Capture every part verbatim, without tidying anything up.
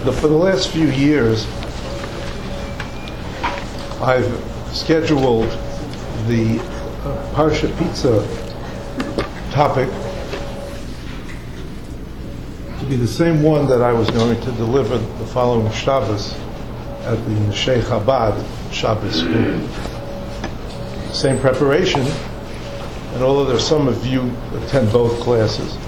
the, for the last few years, I've scheduled the uh, Parsha Pizza topic to be the same one that I was going to deliver the following Shabbos at the Neshei Chabad Shabbos school. Same preparation, and although there's some of you attend both classes,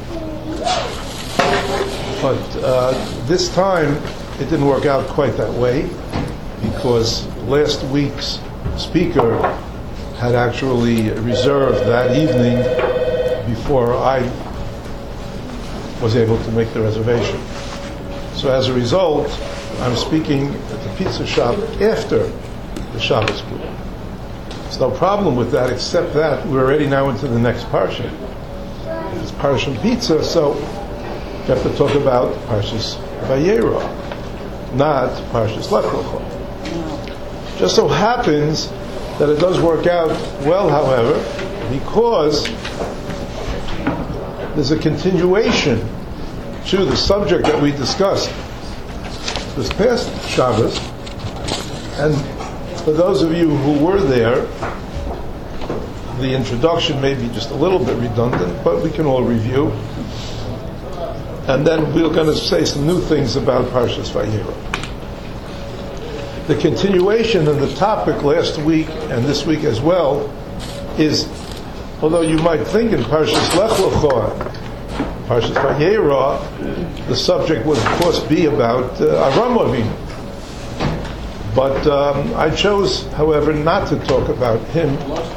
but uh, this time it didn't work out quite that way, because last week's speaker had actually reserved that evening before I was able to make the reservation. So as a result, I'm speaking at the pizza shop after the Shabbos school. There's no problem with that, except that we're already now into the next parsha. It's Parshas Pizza, so we have to talk about Parshas Vayera, not Parshas Lech Lecha. Just so happens that it does work out well, however, because there's a continuation to the subject that we discussed this past Shabbos, and for those of you who were there, the introduction may be just a little bit redundant, but we can all review. And then we're going to say some new things about Parshas Vayera. The continuation of the topic last week and this week as well is, although you might think in Parshas Lech Lecha, Parshas Vayera, the subject would of course be about uh, Avram Avinu. But um, I chose, however, not to talk about him,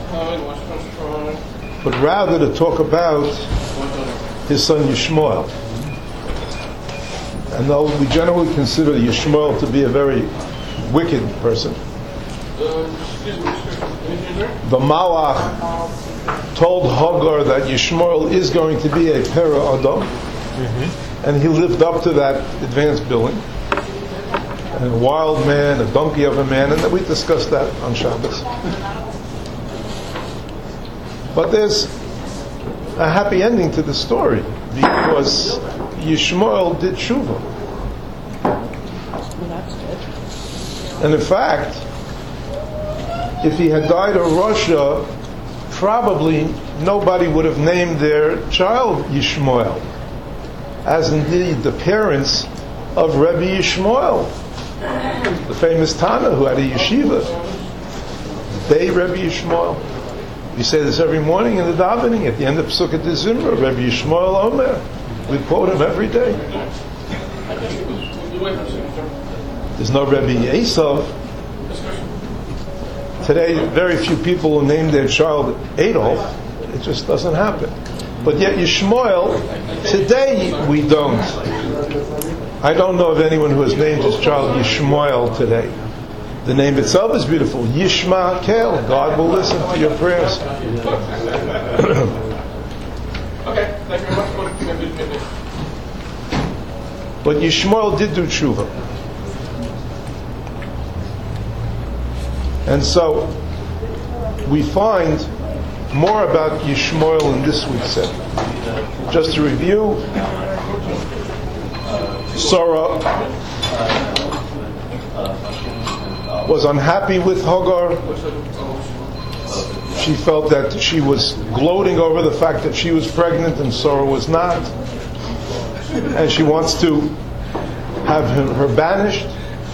but rather to talk about his son Yishmael. And though we generally consider Yishmael to be a very wicked person, the Malach told Hagar that Yishmael is going to be a Pera Adam, mm-hmm. and he lived up to that advanced billing. A wild man, a donkey of a man, and we discussed that on Shabbos. But there's a happy ending to the story, because Yishmael did tshuva. And in fact, if he had died in Russia, probably nobody would have named their child Yishmael, as indeed the parents of Rebbe Yishmael, the famous Tana who had a yeshiva. They, Rebbe Yishmael. We say this every morning in the davening at the end of Pesukei Zimra, Rebbe Yishmael Omer. We quote him every day. There's no Rebbe Esav. Today, very few people will name their child Adolf. It just doesn't happen. But yet Yishmael, today we don't. I don't know of anyone who has named his child Yishmael today. The name itself is beautiful. Yishma Kel. God will listen to your prayers. Okay, thank you very much. But Yishmael did do tshuva. And so we find more about Yishmael in this week's set. Just to review, Sarah was unhappy with Hagar. She felt that she was gloating over the fact that she was pregnant and Sarah was not. And she wants to have her, her banished.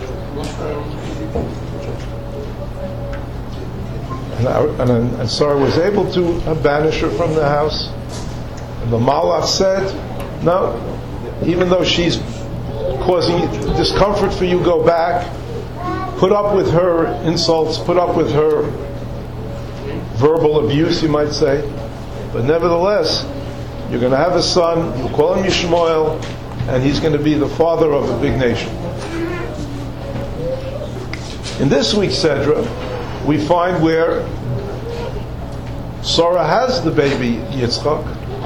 And, and, and Sarah was able to banish her from the house. And the Malach said, no, even though she's causing discomfort for you, go back. Put up with her insults, put up with her verbal abuse, you might say. But nevertheless, you're going to have a son, you'll call him Yishmael, and he's going to be the father of a big nation. In this week's Sedra, we find where Sarah has the baby Yitzchak.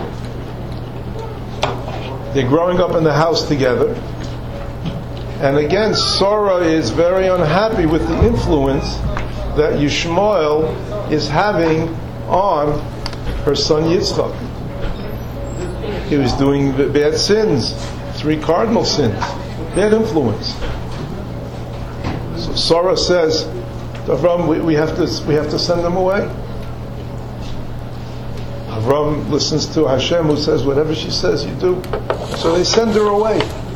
They're growing up in the house together. And again, Sarah is very unhappy with the influence that Yishmael is having on her son Yitzchak. He was doing bad sins, three cardinal sins. bad influence. So Sarah says to Avram, we, we have to we have to send them away. Avram listens to Hashem, who says whatever she says you do. So they send her away.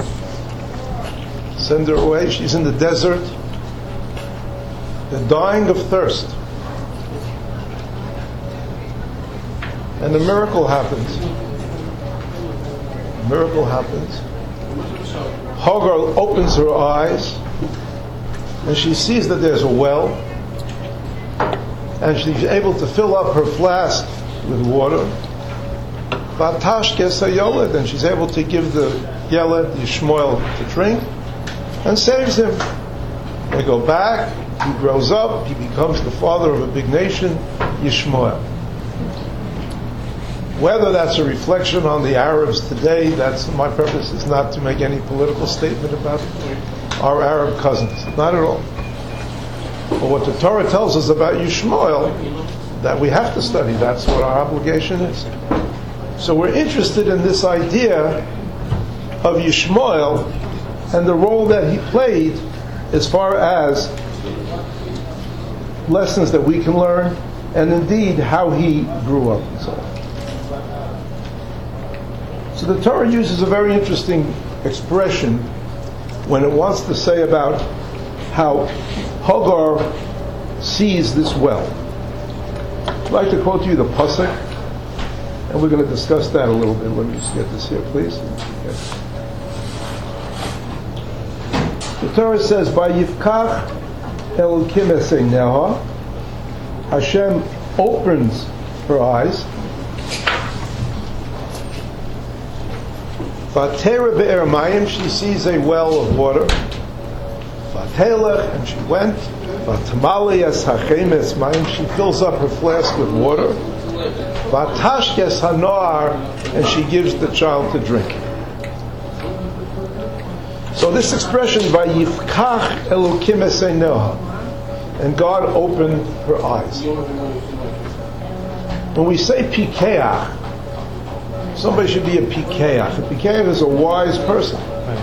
Send her away. She's in the desert. They're dying of thirst. And a miracle happens. A miracle happens. Hagar opens her eyes and she sees that there's a well, and she's able to fill up her flask with water. Vatashkes hayoled, and she's able to give the Yeled, Yishmael, to drink, and saves him. They go back, he grows up, he becomes the father of a big nation, Yishmael. Whether that's a reflection on the Arabs today, that's my purpose is not to make any political statement about our Arab cousins, not at all. But what the Torah tells us about Yishmael, that we have to study, that's what our obligation is. So we're interested in this idea of Yishmael and the role that he played as far as lessons that we can learn, and indeed how he grew up and so on. So the Torah uses a very interesting expression when it wants to say about how Hagar sees this well. I'd like to quote you the pasuk, and we're going to discuss that a little bit. Let me just get this here, please. Okay. The Torah says, "Vayifkach Elokim eseineha." Hashem opens her eyes. Vatera be'er mayim, she sees a well of water. Vatelech, and she went. Vatamali es hachemes mayim, she fills up her flask with water. Vatashkes hanoar, and she gives the child to drink. So this expression, Vayifkach Elokim eseineha, and God opened her eyes. When we say pikeach, somebody should be a pikeach. A pikeach is a wise person.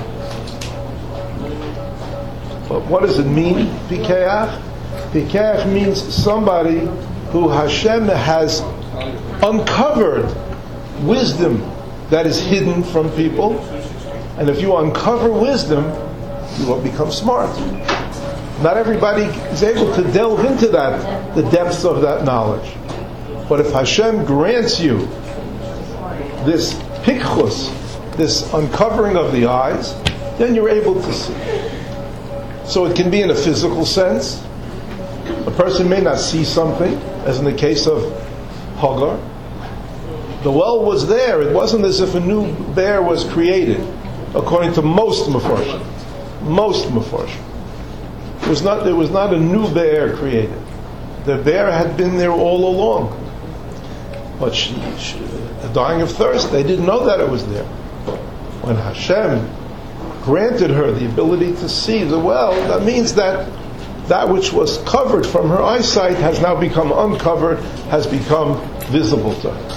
But what does it mean, pikeach? Pikeach means somebody who Hashem has uncovered wisdom that is hidden from people. And if you uncover wisdom, you will become smart. Not everybody is able to delve into that, the depths of that knowledge. But if Hashem grants you this pikchus, this uncovering of the eyes, then you're able to see. So it can be in a physical sense. A person may not see something, as in the case of Hagar. The well was there. It wasn't as if a new bear was created, according to most Mefarshim. Most Mefarshim. It was not, there was not a new bear created. The bear had been there all along. But she, she dying of thirst, they didn't know that it was there. When Hashem granted her the ability to see the well, that means that that which was covered from her eyesight has now become uncovered, has become visible to her.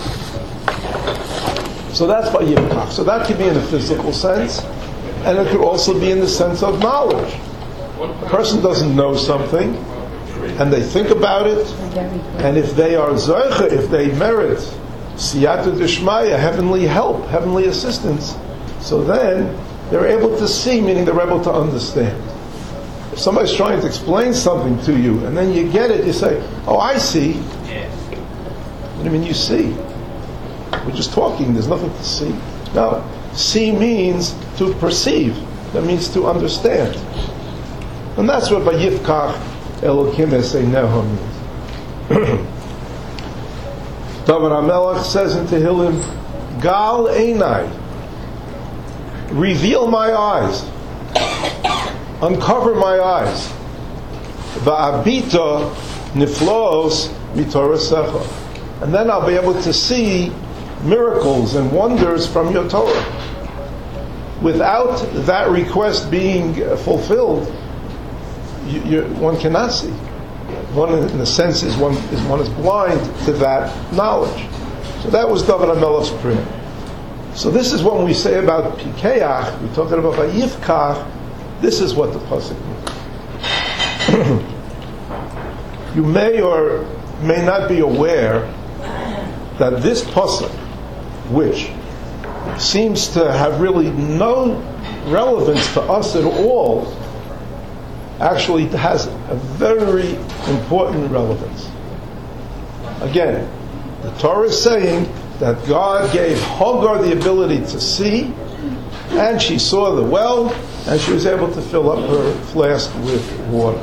So that's Vayifkach. So that could be in a physical sense, and it could also be in the sense of knowledge. A person doesn't know something, and they think about it, and if they are zoicha, if they merit siyata d'shmaya, heavenly help, heavenly assistance, so then they're able to see, meaning they're able to understand. If somebody's trying to explain something to you, and then you get it, you say, "Oh, I see." What do you mean you see? We're just talking, there's nothing to see. No, see means to perceive. That means to understand. And that's what Vayifkach Elokim eseineha means. David HaMelech says in Tehillim, Gal einai, reveal my eyes, uncover my eyes, Va'abita niflos mitorasecha, and then I'll be able to see miracles and wonders from your Torah. Without that request being fulfilled, You, you, one cannot see. One, in a sense, is one is one is blind to that knowledge. So that was David HaMelech's prayer. So this is what we say about Pikeach, we're talking about Vayifkach, this is what the pasuk means. You may or may not be aware that this pasuk, which seems to have really no relevance to us at all, actually has a very important relevance. Again, the Torah is saying that God gave Hagar the ability to see, and she saw the well, and she was able to fill up her flask with water.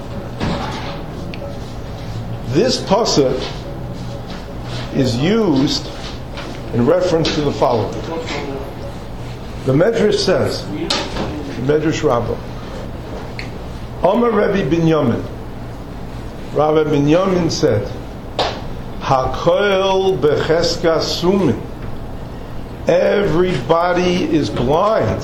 This pasuk is used in reference to the following. The Medrash says, the Medrash Rabbah, Omer Rebbe Binyamin, Rabbi Binyamin said, Hakoel becheska sumin, everybody is blind.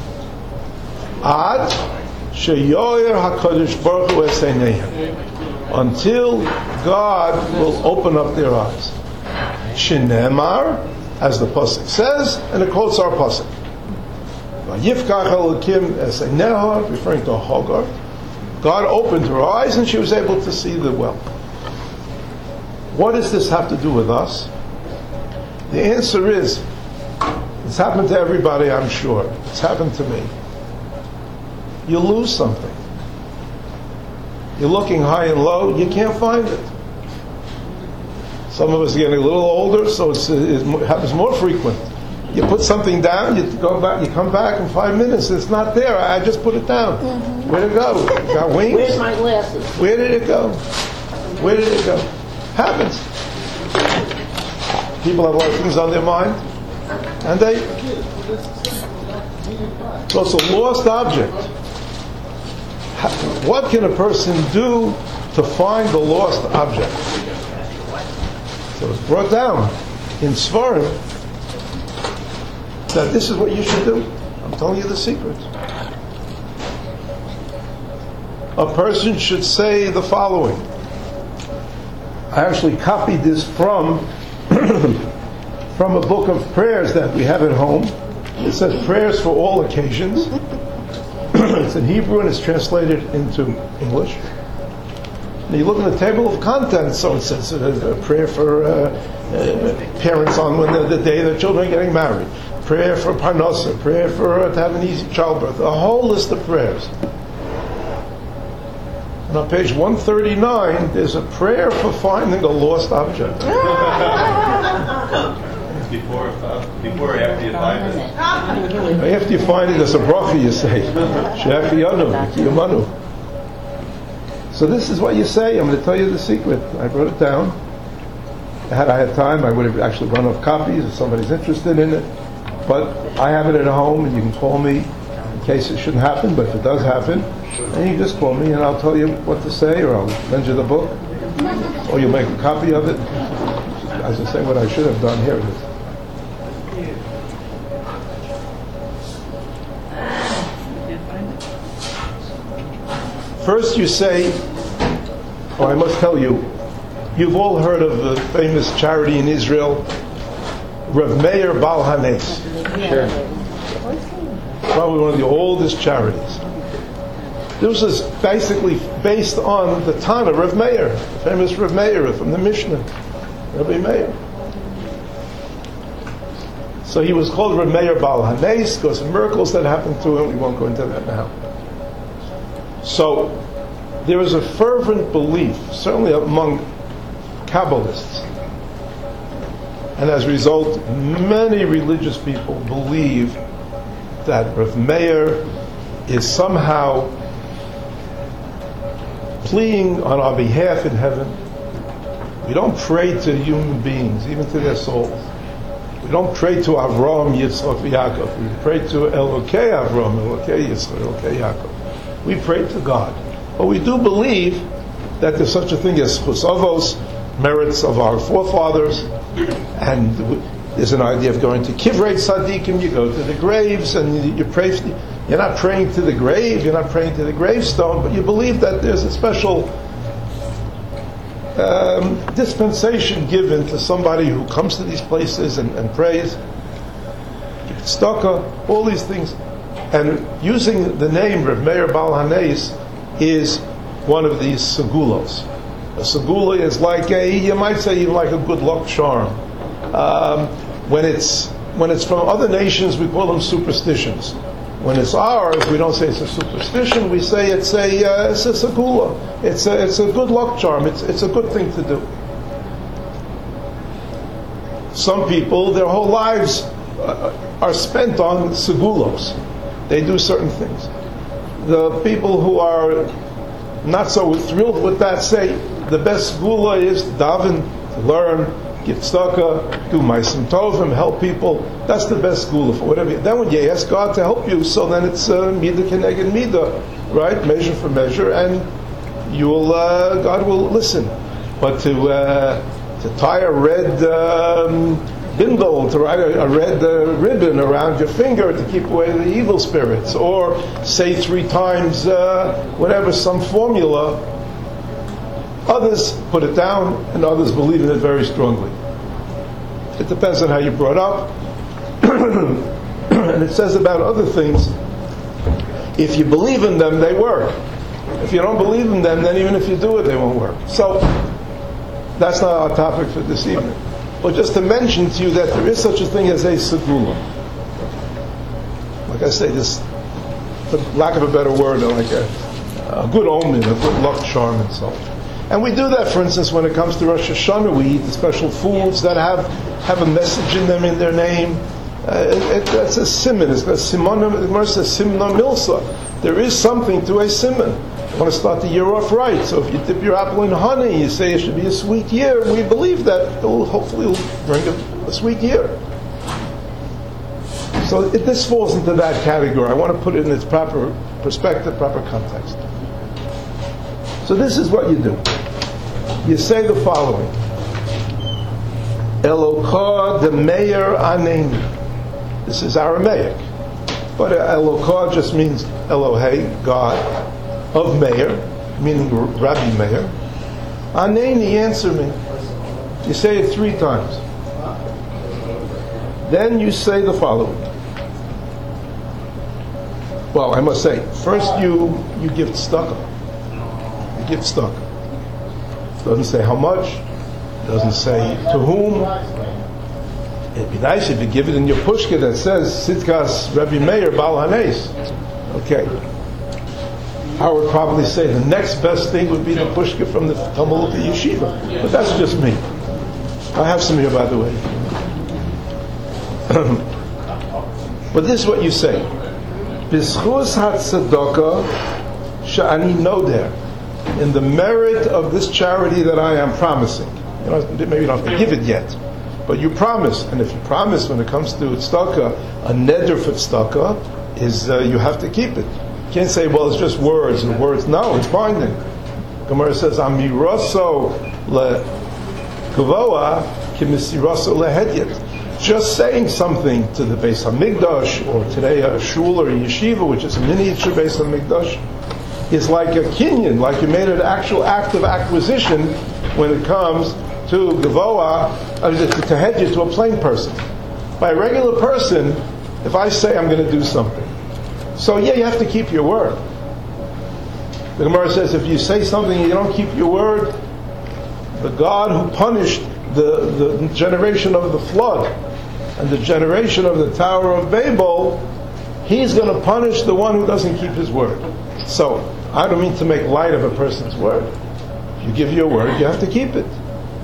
Ad sheyoyer HaKadosh Baruch Hu es eineihem, until God will open up their eyes. Shenemar, as the pasuk says, and it quotes our pasuk. Vayifkach Elokim es eineha, referring to Hagar. God opened her eyes and she was able to see the well. What does this have to do with us? The answer is, it's happened to everybody, I'm sure. It's happened to me. You lose something. You're looking high and low, you can't find it. Some of us are getting a little older, so it's, it happens more frequent. You put something down, you go back, you come back in five minutes, it's not there. I just put it down. Mm-hmm. Where'd it go? Got wings? Where's my glasses? Where did it go? Where did it go? Happens. People have a lot of things on their mind, and they. So it's a lost object. What can a person do to find the lost object? So it's brought down in Svarim that this is what you should do. I'm telling you the secret. A person should say the following. I actually copied this from from a book of prayers that we have at home. It says prayers for all occasions. It's in Hebrew and it's translated into English. And you look at the table of contents, so it says a, a prayer for uh, uh, parents on when the, the day their children are getting married, prayer for parnasa, prayer for uh, to have an easy childbirth, a whole list of prayers. And on page one thirty-nine, there's a prayer for finding a lost object. Before, uh, before or after you find it? After you find it, there's a bracha you say. She'afiyanu, Yomanu. So this is what you say. I'm going to tell you the secret. I wrote it down. Had I had time, I would have actually run off copies if somebody's interested in it. But I have it at home, and you can call me in case it shouldn't happen. But if it does happen, then you just call me, and I'll tell you what to say, or I'll lend you the book, or you'll make a copy of it. As I say, what I should have done, here it is. First you say, or I must tell you, you've all heard of the famous charity in Israel, Rav Meir Baal HaNes. Sure. Probably one of the oldest charities. This is basically based on the Tana, Rav Meir, the famous Rav Meir from the Mishnah, Rabbi Meir. So he was called Rav Meir Baal HaNes because of miracles that happened to him. We won't go into that now. So there is a fervent belief, certainly among Kabbalists, and as a result, many religious people believe that Rav Meir is somehow pleading on our behalf in heaven. We don't pray to human beings, even to their souls. We don't pray to Avraham, Yitzchak, Yaakov. We pray to Elokei Avraham, Elokei Yitzchak, Elokei Yaakov. We pray to God. But we do believe that there's such a thing as chusavos, merits of our forefathers, and there's an idea of going to Kivrei Tzadikim, you go to the graves, and you pray. You're not praying to the grave, you're not praying to the gravestone, but you believe that there's a special um, dispensation given to somebody who comes to these places and, and prays. tzedakah, all these things. And using the name Reb Meir Baal HaNes is one of these segulos. A segula is like a, you might say, even like a good luck charm. Um, when it's when it's from other nations, we call them superstitions. When it's ours, we don't say it's a superstition. We say it's a uh, it's a segula. It's a it's a good luck charm. It's it's a good thing to do. Some people, their whole lives uh, are spent on segulos. They do certain things. The people who are not so thrilled with that say the best segula is daven, to learn, give tzedakah, do ma'asim tovim, help people. That's the best segula for whatever. Then when you ask God to help you, so then it's uh, midah keneged midah, right? Measure for measure, and you will uh, God will listen. But to uh, to tie a red um, bindle, to write a, a red uh, ribbon around your finger to keep away the evil spirits, or say three times uh, whatever, some formula. Others put it down, and others believe in it very strongly. It depends on how you're brought up. And it says about other things, if you believe in them, they work. If you don't believe in them, then even if you do it, they won't work. So, that's not our topic for this evening. But just to mention to you that there is such a thing as a segula. Like I say, this, for lack of a better word, like a, a good omen, a good luck charm, and so on. And we do that, for instance, when it comes to Rosh Hashanah. We eat the special foods that have have a message in them in their name. Uh, it, it, that's a simon. It's a simon. It says simna milsa. There is something to a simon. You want to start the year off right. So if you dip your apple in honey, you say it should be a sweet year. We believe that it will hopefully will bring a, a sweet year. So it, this falls into that category. I want to put it in its proper perspective, proper context. So this is what you do. You say the following: Elokah de Meir Aneni. This is Aramaic, but Elokah just means Elohei, God, of Meir, meaning Rabbi Meir. Aneni, answer me. You say it three times. Then you say the following. Well, I must say, first you you give tzedakah. You give tzedakah. It doesn't say how much. It doesn't say to whom. It'd be nice if you give it in your pushka that says Tzidkas Rabbi Meir Baal HaNes. Okay. I would probably say the next best thing would be the pushka from the Talmudic Yeshiva. But that's just me. I have some here, by the way. But this is what you say. B'schus hatzedakah she'ani noder. In the merit of this charity that I am promising. You know, maybe you don't have to give it yet, but you promise. And if you promise when it comes to tzedakah, a neder for tzedakah is uh, you have to keep it. You can't say, well, it's just words and words. No, it's binding. Gemara says, Amiraso le-gavoa kimisiraso le-hedyet. Just saying something to the Beis HaMikdash, or today a shul or a yeshiva, which is a miniature Beis HaMikdash, is like a kinyan, like you made an actual act of acquisition when it comes to gavoa, uh, to, to hedge to a plain person. By a regular person, if I say I'm going to do something, so yeah, you have to keep your word. The Gemara says if you say something and you don't keep your word, the God who punished the, the generation of the flood and the generation of the Tower of Babel, he's going to punish the one who doesn't keep his word. So, I don't mean to make light of a person's word. If you give your word, you have to keep it.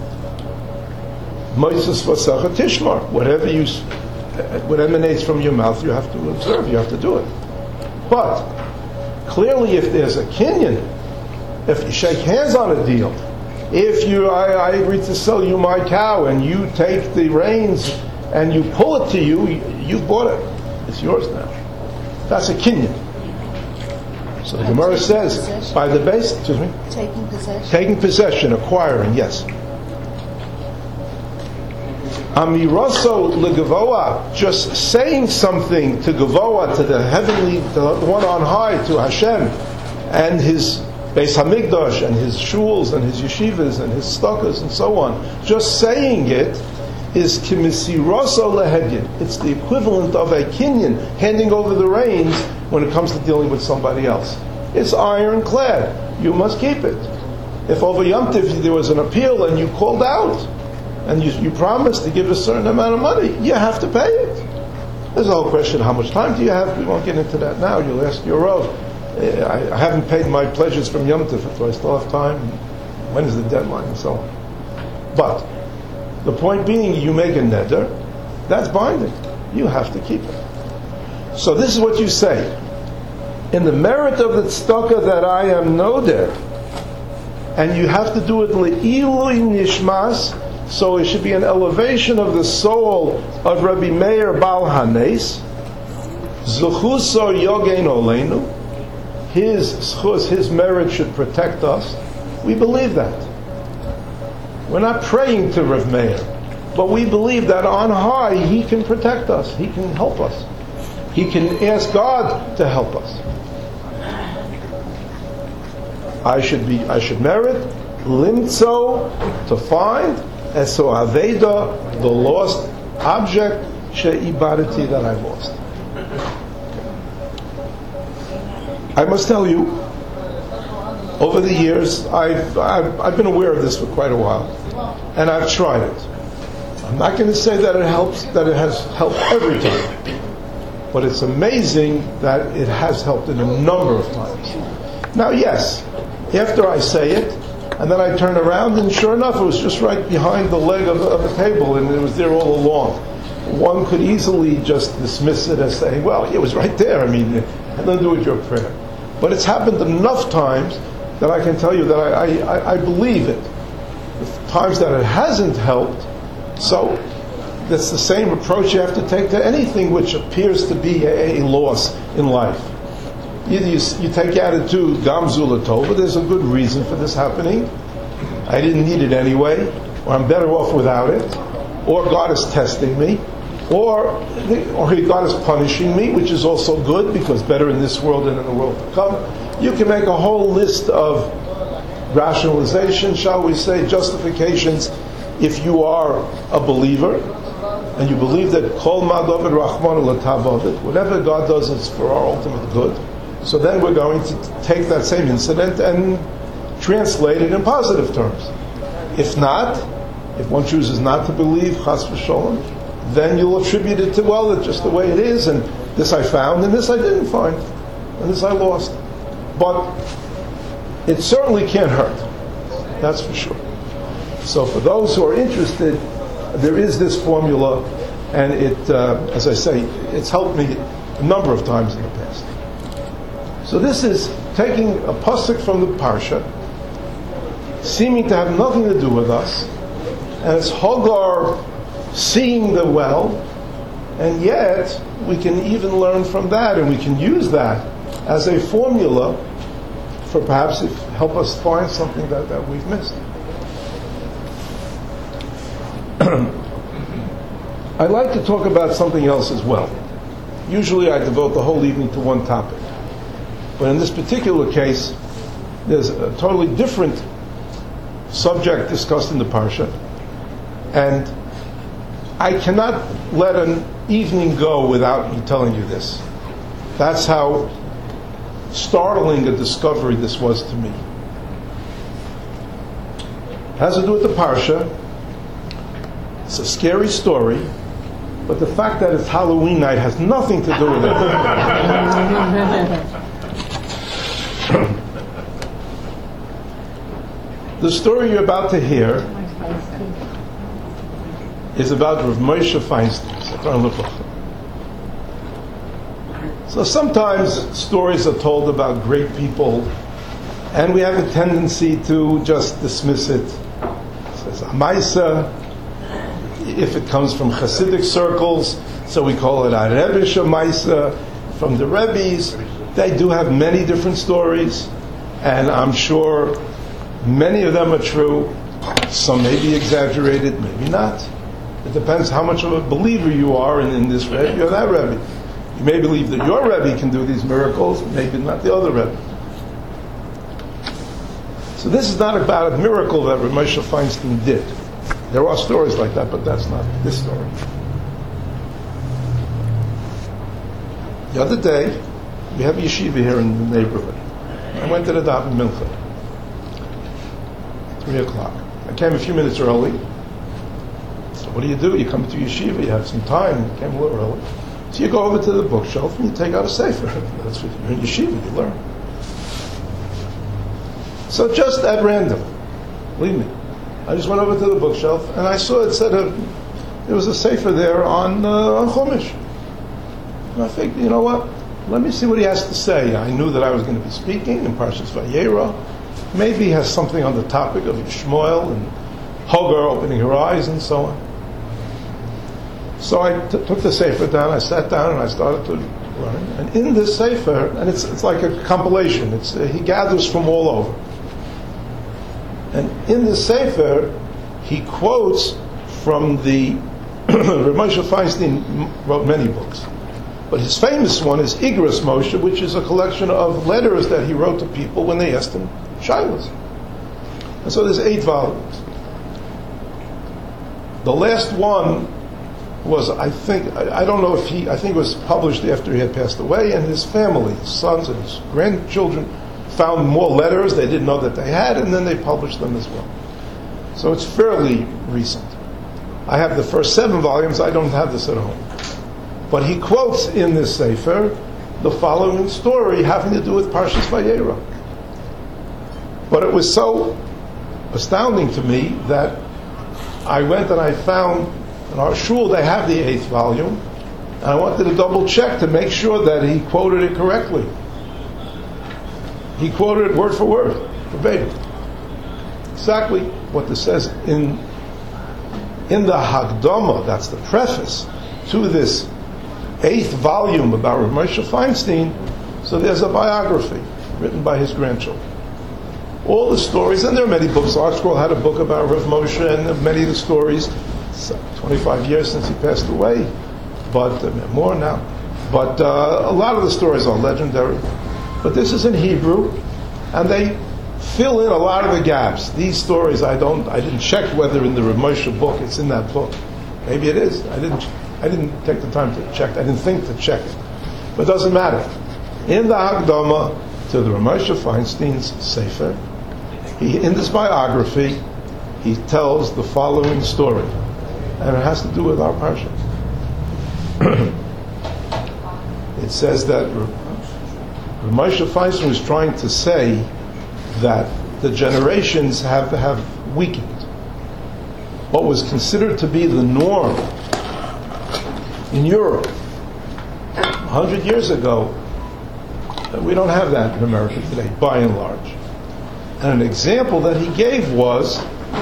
Moises vasacha tishmar. Whatever you, what emanates from your mouth, you have to observe. You have to do it. But clearly, if there's a kinyan, if you shake hands on a deal, if you, I, I agree to sell you my cow, and you take the reins and you pull it to you, you, you bought it. It's yours now. That's a kinyan. So the Gemara says, possession. By the base, excuse me? Taking possession. Taking possession, acquiring, yes. Amiraso legavoa, just saying something to Gavoa, to the heavenly, the one on high, to Hashem, and his Beis HaMikdash, and his shuls, and his yeshivas, and his stuckas, and so on. Just saying it is kimisiroso lehedyin. It's the equivalent of a kinyan, handing over the reins when it comes to dealing with somebody else. It's ironclad. You must keep it. If over Yom Tov there was an appeal and you called out, and you, you promised to give a certain amount of money, you have to pay it. There's a whole question, how much time do you have? We won't get into that now. You'll ask your Rav. I, I haven't paid my pledges from Yom Tov, do I still have time? When is the deadline? And so on. But the point being, you make a neder, that's binding. You have to keep it. So this is what you say. In the merit of the tzedakah that I am noder, and you have to do it le'ilui nishmas, so it should be an elevation of the soul of Rabbi Meir Baal Hanes, Zuchuso yogein oleinu, his schus, his merit should protect us. We believe that. We're not praying to Rav Meir, but we believe that on high he can protect us, he can help us. He can ask God to help us. I should be, I should merit limtzo, to find, eso aveda, the lost object, she'ibadati, that I lost. I must tell you, over the years, I've, I've, I've been aware of this for quite a while, and I've tried it. I'm not going to say that it helps, that it has helped every time, but it's amazing that it has helped in a number of times. Now, yes, after I say it, and then I turn around, and sure enough, it was just right behind the leg of, of the table, and it was there all along. One could easily just dismiss it as saying, well, it was right there. I mean, it had nothing to do with your prayer. But it's happened enough times that I can tell you that I, I, I believe it. The times that it hasn't helped, so that's the same approach you have to take to anything which appears to be a, a loss in life. Either you, you take the attitude, Gamzula Tova, there's a good reason for this happening. I didn't need it anyway, or I'm better off without it, or God is testing me, or, or God is punishing me, which is also good, because better in this world than in the world to come. You can make a whole list of rationalization, shall we say, justifications, if you are a believer, and you believe that Kol Ma David Rachmanu L'Tavavid, whatever God does is for our ultimate good. So then we're going to take that same incident and translate it in positive terms. If not, if one chooses not to believe, Chas v'Sholem, then you'll attribute it to, well, it's just the way it is, and this I found, and this I didn't find, and this I lost. But it certainly can't hurt. That's for sure. So for those who are interested, there is this formula, and it, uh, as I say, it's helped me a number of times in the past. So this is taking a pasuk from the Parsha, seeming to have nothing to do with us, and it's Hagar seeing the well, and yet we can even learn from that, and we can use that as a formula for perhaps if, help us find something that, that we've missed. I'd like to talk about something else as well. Usually I devote the whole evening to one topic. But in this particular case, there's a totally different subject discussed in the Parsha. And I cannot let an evening go without me telling you this. That's how startling a discovery this was to me. It has to do with the Parsha. It's a scary story, but the fact that it's Halloween night has nothing to do with it. The story you're about to hear is about Rav Moshe Feinstein. So sometimes stories are told about great people, and we have a tendency to just dismiss it. It says Amaisa. If it comes from Hasidic circles, so we call it a Rebbe Shemaisa. From the Rebbes, they do have many different stories, and I'm sure many of them are true. Some may be exaggerated, maybe not. It depends how much of a believer you are in, in this Rebbe or that Rebbe. You may believe that your Rebbe can do these miracles, maybe not the other Rebbe. So this is not about a miracle that Rav Moshe Feinstein did. There are stories like that, but that's not this story. The other day, we have a yeshiva here in the neighborhood. I went to the daven mincha, three o'clock. I came a few minutes early. So what do you do? You come to yeshiva, you have some time, you came a little early. So you go over to the bookshelf and you take out a sefer. That's what you're in yeshiva, you learn. So just at random, believe me, I just went over to the bookshelf and I saw it said a, there was a sefer there on uh, on Chumash. And I figured, you know what? Let me see what he has to say. I knew that I was going to be speaking in Parshas Vayera. Maybe he has something on the topic of Yishmael and Hagar opening her eyes and so on. So I t- took the sefer down. I sat down and I started to learn. And in this sefer, and it's it's like a compilation. It's uh, he gathers from all over. And in the sefer, he quotes from the Rav Moshe Feinstein wrote many books. But his famous one is Igros Moshe, which is a collection of letters that he wrote to people when they asked him shaylos. And so there's eight volumes. The last one was, I think, I, I don't know if he, I think it was published after he had passed away, and his family, his sons and his grandchildren, found more letters they didn't know that they had, and then they published them as well. So it's fairly recent. I have the first seven volumes, I don't have this at home. But he quotes in this sefer the following story having to do with Parshas Vayera. But it was so astounding to me that I went and I found in our shul they have the eighth volume, and I wanted to double check to make sure that he quoted it correctly. He quoted it word for word, verbatim. Exactly what this says in in the Hagdama, that's the preface to this eighth volume about Rav Moshe Feinstein. So there's a biography written by his grandchildren. All the stories, and there are many books. ArtScroll had a book about Rav Moshe, and many of the stories, twenty-five years since he passed away, but uh, more now. But uh, a lot of the stories are legendary. But this is in Hebrew, and they fill in a lot of the gaps. These stories, I don't, I didn't check whether in the Rav Moshe book it's in that book. Maybe it is. I didn't. I didn't take the time to check. I didn't think to check it. But it doesn't matter. In the Hagdama to the Rav Moshe Feinstein's Sefer, he, in this biography, he tells the following story. And it has to do with our parsha. It says that Rav Moshe Feinstein was trying to say that the generations have, have weakened. What was considered to be the norm in Europe a hundred years ago, we don't have that in America today, by and large. And an example that he gave was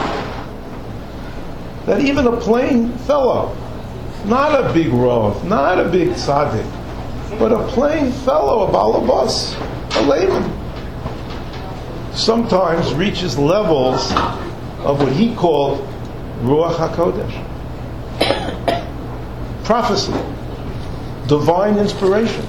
that even a plain fellow, not a big rov, not a big tzaddik, but a plain fellow, a balabas, a layman, sometimes reaches levels of what he called Ruach HaKodesh. Prophecy, divine inspiration.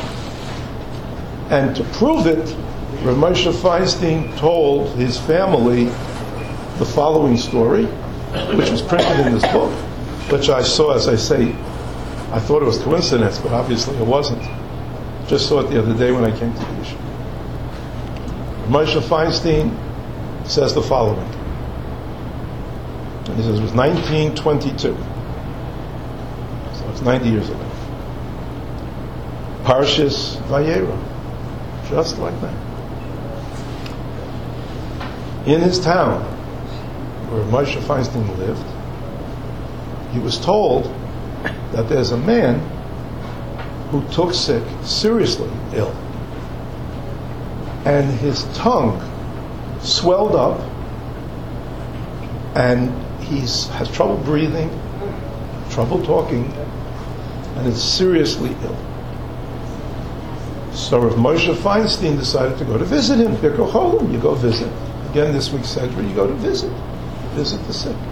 And to prove it, Rav Moshe Feinstein told his family the following story, which was printed in this book, which I saw, as I say, I thought it was coincidence, but obviously it wasn't. Just saw it the other day when I came to the issue. Rav Moshe Feinstein says the following. And he says it was nineteen twenty-two. It's ninety years ago. Parshas Vayera. Just like that. In his town, where Moshe Feinstein lived, he was told that there's a man who took sick, seriously ill. And his tongue swelled up, and he has trouble breathing, trouble talking, and is seriously ill. So Rav Moshe Feinstein decided to go to visit him. Birko Cholim, you go visit. Again, this week's Sedra, you go to visit. Visit the sick.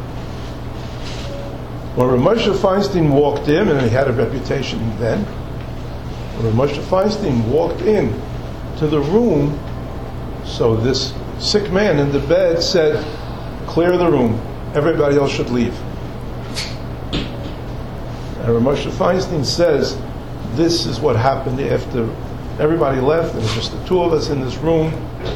When Rav Moshe Feinstein walked in, and he had a reputation then, when Rav Moshe Feinstein walked in to the room, so this sick man in the bed said, "Clear the room." everybody else should leave. And Rav Moshe Feinstein says this is what happened after everybody left, and it was just the two of us in this room.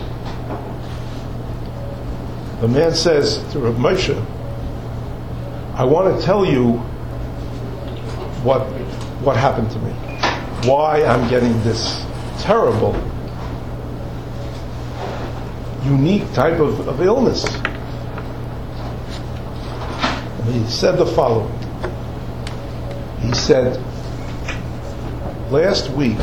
The man says to Rav Moshe, I want to tell you what what happened to me, why I'm getting this terrible, unique type of, of illness. And he said the following. He said, last week,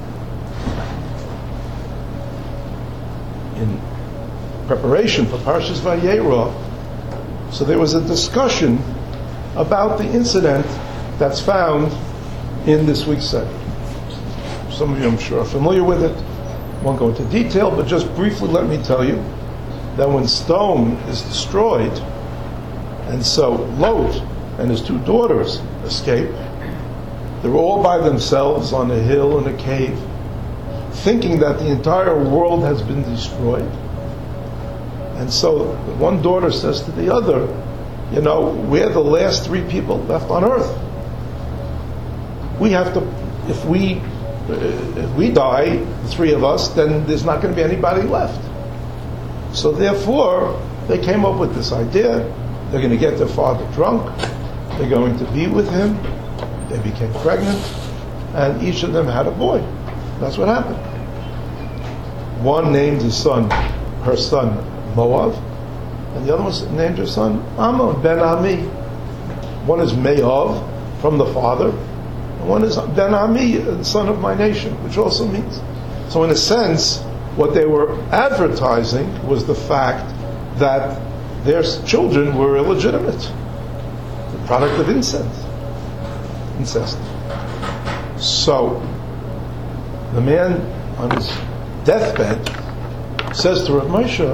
in preparation for Parshas Vayera, so there was a discussion about the incident that's found in this week's segment. Some of you, I'm sure, are familiar with it. Won't go into detail, but just briefly let me tell you that when Stone is destroyed, and so Lot and his two daughters escape, they're all by themselves on a hill in a cave, thinking that the entire world has been destroyed. And so one daughter says to the other, you know, we're the last three people left on earth. We have to, if we uh, if we die, the three of us, then there's not going to be anybody left. So therefore, they came up with this idea. They're going to get their father drunk. They're going to be with him. They became pregnant, and each of them had a boy. That's what happened. One named his son, her son, Moav, and the other one named her son Ammon, Ben Ami. One is Me'av, from the father, and one is Ben Ami, the son of my nation, which also means. So in a sense, what they were advertising was the fact that their children were illegitimate, the product of incest. incest. So the man on his deathbed says to Rav Moshe,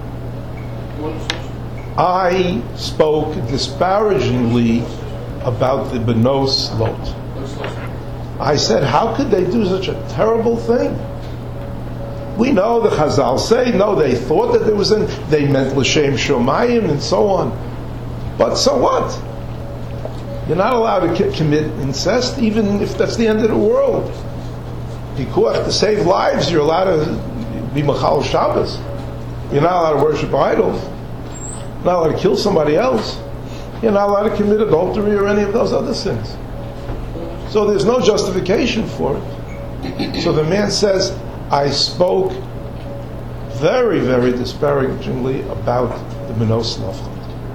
I spoke disparagingly about the Benos Lot. I said, how could they do such a terrible thing? We know the Chazal say, no, they thought that there was an, they meant L'Shem Shomayim and so on. But so what? You're not allowed to c- commit incest, even if that's the end of the world. Pikuach, to save lives, you're allowed to be Machal Shabbos. You're not allowed to worship idols. You're not allowed to kill somebody else. You're not allowed to commit adultery or any of those other sins. So there's no justification for it. So the man says, I spoke very, very disparagingly about the Benos Lot.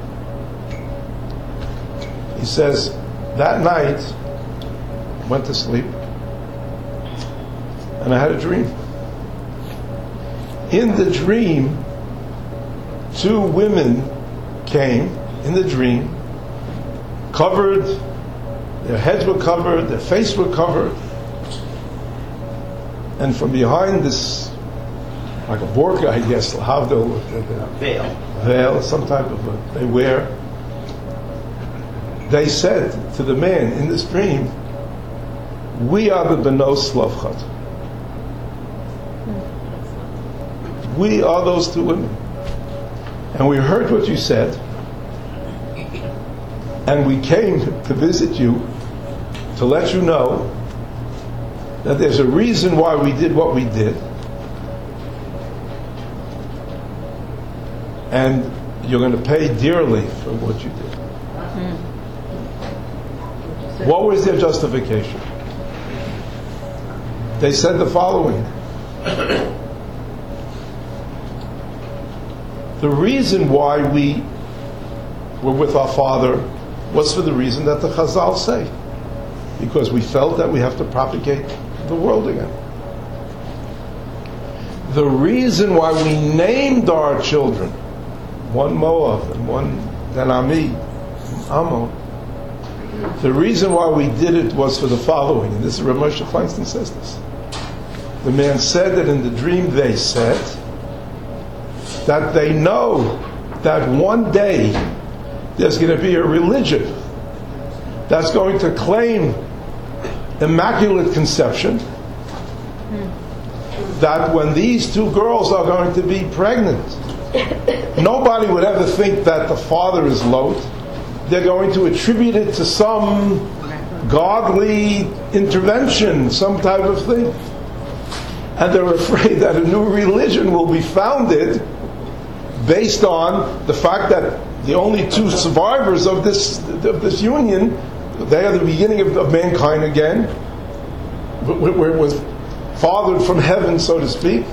He says, that night, I went to sleep, and I had a dream. In the dream, two women came in the dream, covered, their heads were covered, their face were covered, and from behind this, like a burqa, I guess, lahavdil, Veil. veil, some type of a, they wear, they said to the man in this dream, we are the Benos Lavchat. We are those two women. And we heard what you said, and we came to visit you to let you know that there's a reason why we did what we did, and you're going to pay dearly for what you did. Mm-hmm. What was their justification? They said the following. The reason why we were with our father was for the reason that the Chazal say, because we felt that we have to propagate the world again. The reason why we named our children, one Moav and one Ben Ami, Ammon, the reason why we did it was for the following, and this is Rav Moshe Feinstein says this. The man said that in the dream they said that they know that one day there's going to be a religion that's going to claim immaculate conception, that when these two girls are going to be pregnant, nobody would ever think that the father is Lot. They're going to attribute it to some godly intervention, some type of thing. And they're afraid that a new religion will be founded based on the fact that the only two survivors of this of this union, they are the beginning of, of mankind again, where it was fathered from heaven, so to speak,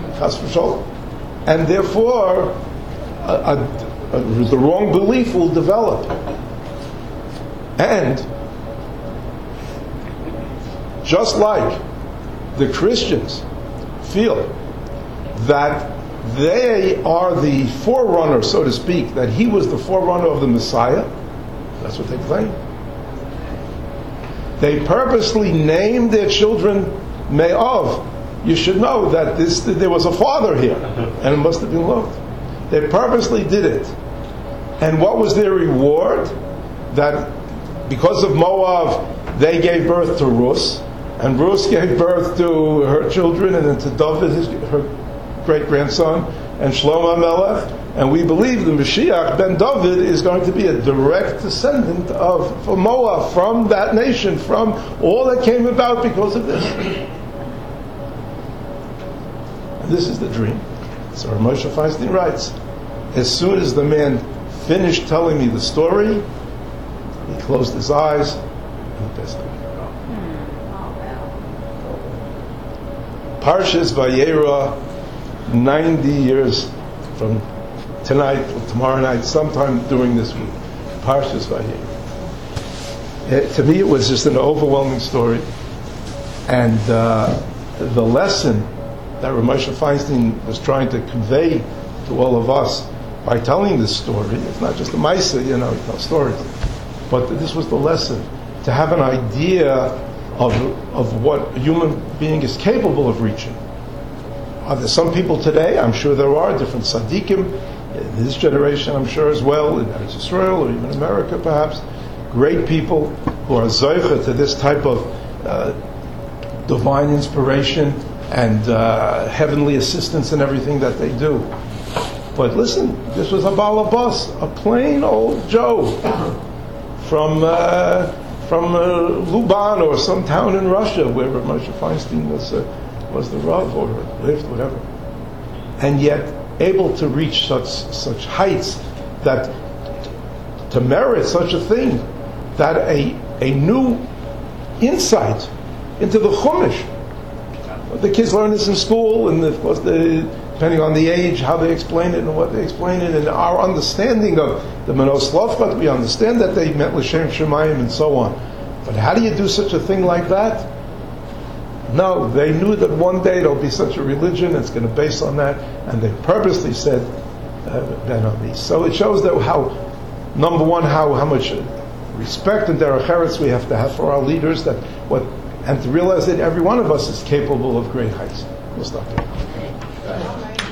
and therefore a, a, a, the wrong belief will develop. And just like the Christians feel that they are the forerunner, so to speak, that he was the forerunner of the Messiah, that's what they claim. They purposely named their children Me'av. You should know that this there was a father here, and it must have been Lot. They purposely did it. And what was their reward? That because of Moab, they gave birth to Rus, and Rus gave birth to her children, and then to David, his, her great-grandson, and Shlomo Melech, and we believe the Mashiach ben David is going to be a direct descendant of from Moab, from that nation, from all that came about because of this. And this is the dream. So Moshe Feinstein writes, as soon as the man finished telling me the story, he closed his eyes and he passed away. Parshas Vayera, ninety years from tonight or tomorrow night, sometime during this week. Parshas Vayera. It, to me, it was just an overwhelming story, and uh, the lesson that Rav Moshe Feinstein was trying to convey to all of us by telling this story. It's not just a Maisa, you know, you tell stories, but this was the lesson, to have an idea of of what a human being is capable of reaching. Are there some people today? I'm sure there are different tzaddikim in this generation, I'm sure as well, in Israel or even America perhaps, great people who are zoicha to this type of uh, divine inspiration and uh, heavenly assistance in everything that they do. But listen, this was a balabas, a plain old Joe from uh, from uh, Luban or some town in Russia where Rav Moshe Feinstein was uh, was the Rav or lived, whatever, and yet able to reach such such heights that to merit such a thing, that a a new insight into the Chumash. The kids learn this in school, and of course, the, depending on the age, how they explain it and what they explain it, and our understanding of the Manos Lavchat, we understand that they meant L'Shem Shemayim and so on. But how do you do such a thing like that? No, they knew that one day there'll be such a religion, it's going to base on that, and they purposely said Ben Ami. So it shows that how, number one, how how much respect and derech eretz we have to have for our leaders, that what. And to realize that every one of us is capable of great heights. We'll stop there.